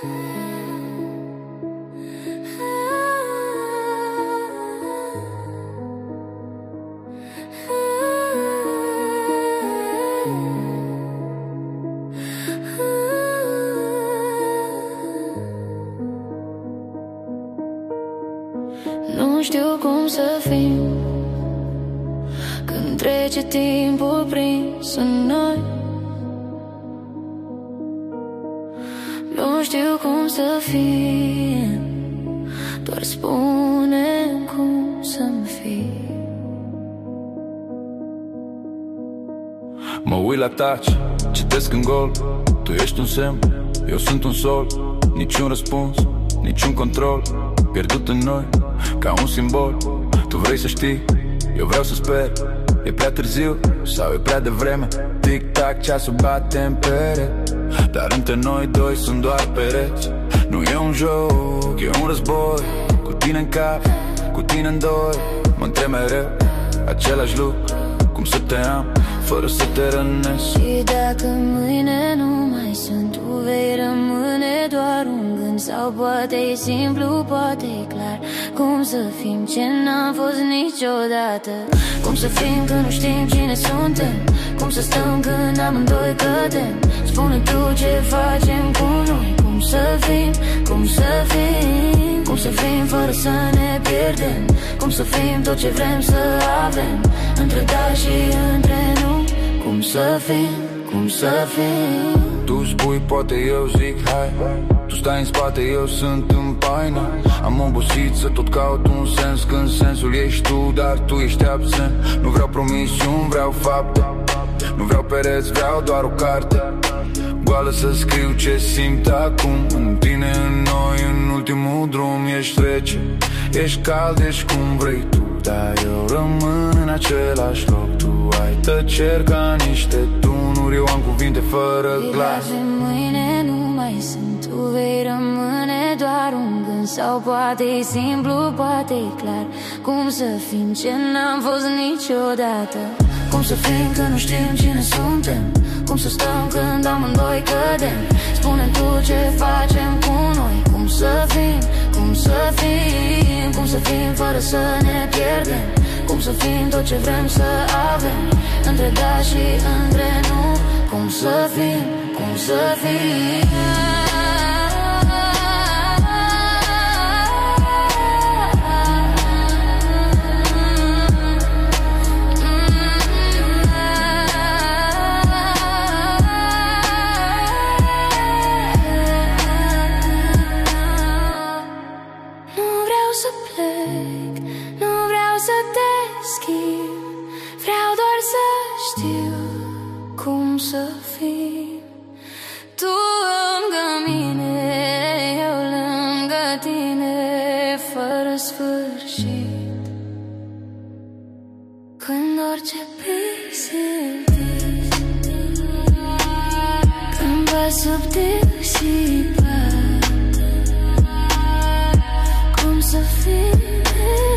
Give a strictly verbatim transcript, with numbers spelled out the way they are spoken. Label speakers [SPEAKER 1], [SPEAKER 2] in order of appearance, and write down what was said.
[SPEAKER 1] Nu știu cum să fim când trece timpul prins în noi. Nu știu cum să fim, doar spune cum să-mi fii.
[SPEAKER 2] Mă uit la taci, citesc în gol. Tu ești un semn, eu sunt un sol. Niciun răspuns, niciun control, pierdut în noi, ca un simbol. Tu vrei să știi, eu vreau să sper. E prea târziu sau e prea devreme? Tic-tac, ceasul bate în perete, dar între noi doi sunt doar pereți. Nu e un joc, e un război. Cu tine în cap, cu tine în doi. Mă întreb mereu același lucru, cum să te am fără să te rănesc.
[SPEAKER 1] Și dacă mâine nu mai sunt, tu vei rămâne doar un gând. Sau poate e simplu, poate e clar. Cum să fim ce n-am fost niciodată? Cum să fim când nu știm cine suntem? Cum să stăm când amândoi cădem? Spune tu ce facem cu noi. Cum să fim, cum să fim, cum să fim fără să ne pierdem? Cum să fim tot ce vrem să avem, între da și între nu? Cum să fim, cum să fim?
[SPEAKER 2] Tu spui poate, eu zic hai. Tu stai în spate, eu sunt în paină. Am obosit să tot caut un sens, când sensul ești tu, dar tu ești absent. Nu vreau promisiuni, vreau fapte. Nu vreau pereți, vreau doar o carte goală să scriu ce simt acum. În tine, în noi, în ultimul drum. Ești rece, ești cald, ești cum vrei tu, dar eu rămân în același loc. Tu ai tăceri ca niște tunuri, eu am cuvinte fără glas.
[SPEAKER 1] Mâine nu mai sunt, tu vei rămâne doar un gând. Sau poate e simplu, poate e clar. Cum să fim ce n-am fost niciodată? Cum să fim când nu știm cine suntem? Cum să stăm când amândoi cădem? Spune tu ce facem cu noi. Cum să fim, cum să fim, cum să fim fără să ne pierdem? Cum să fim tot ce vrem să avem, între da și între nu? Cum să fim, cum să fim? Cum să fim tu lângă mine, eu lângă tine, fără sfârșit. Când orice vis e vis, când va subtil și par. Cum să fim